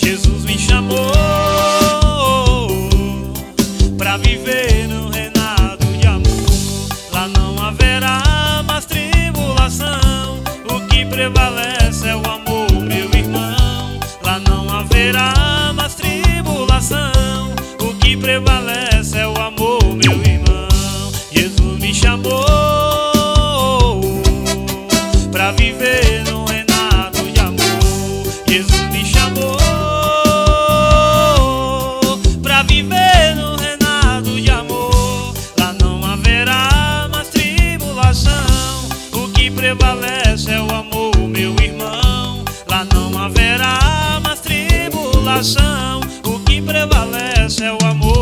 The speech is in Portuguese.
Jesus me chamou pra viver no reinado de amor. Lá não haverá mais tribulação, o que prevalece é o amor, meu irmão. Lá não haverá mais tribulação, o que prevalece é o amor, meu irmão. Jesus me chamou pra viver no reinado de amor. Jesus me chamou pra viver no reinado de amor. Lá não haverá mais tribulação, o que prevalece é o amor, meu irmão. Lá não haverá mais tribulação, o que prevalece é o amor.